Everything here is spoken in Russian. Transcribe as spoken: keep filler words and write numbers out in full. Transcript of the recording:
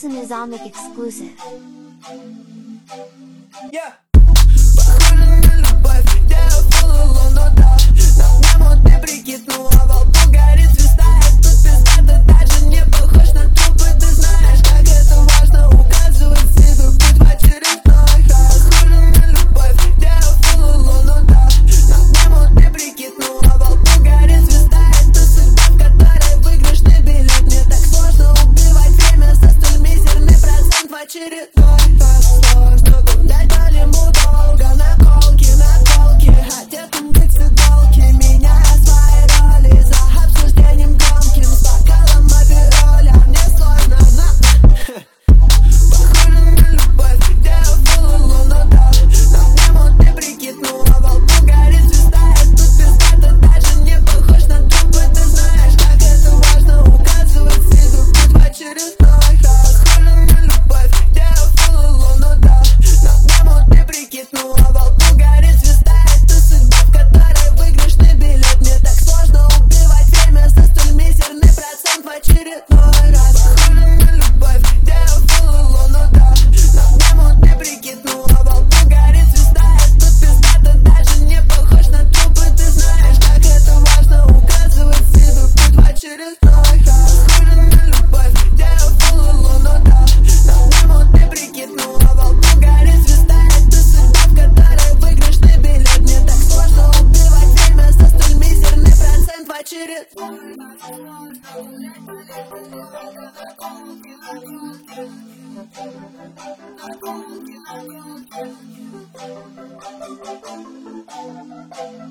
was a Nizomic exclusive. Yeah. Похоже на любовь, я фуллу, ну да. На мне модный прикид, ну а во лбу горит звезда. И тут пизда, ты даже не похож на трупы. Ты знаешь, как это важно указывать себе путь в очередной раз. Похоже на любовь, я фуллу, ну да. На мне модный прикид, ну а во лбу горит звезда. Это судьба, в которой выигрышный билет. Мне так сложно убивать время за столь мизерный процент в очередной раз. Сложно гулять по лиму долго, наколки, наколки, одетым как цыгалки, меняя свои роли за обсуждением громким, с бокалом авиоля. Мне сложно, но похоже на любовь, где я фуллу, ну да. На мне модный прикид, ну а во лбу горит звезда. И тут пизда, ты даже не похож на трупы. Ты знаешь, как это важно указывать себе путь в очередной раз. Похоже на любовь, где я фуллу, ну да. На мне модный прикид, ну а во лбу горит звезда. Это судьба, в которой выигрышный билет. Мне так сложно убивать время за столь мизерный процент в очередной раз. Похоже на любовь, где я фуллу, ну да. На мне модный прикид, ну а во лбу горит звезда. И тут пизда, ты даже не похож на трупы. Ты знаешь, как это важно указывать себе путь в очередной раз. Похоже на любовь, где я фуллу, ну да. На мне модный прикид, ну а во лбу горит звезда. Это судьба, в которой выигрышный билет. Мне так сложно убивать время за столь мизерный процент в очередной раз.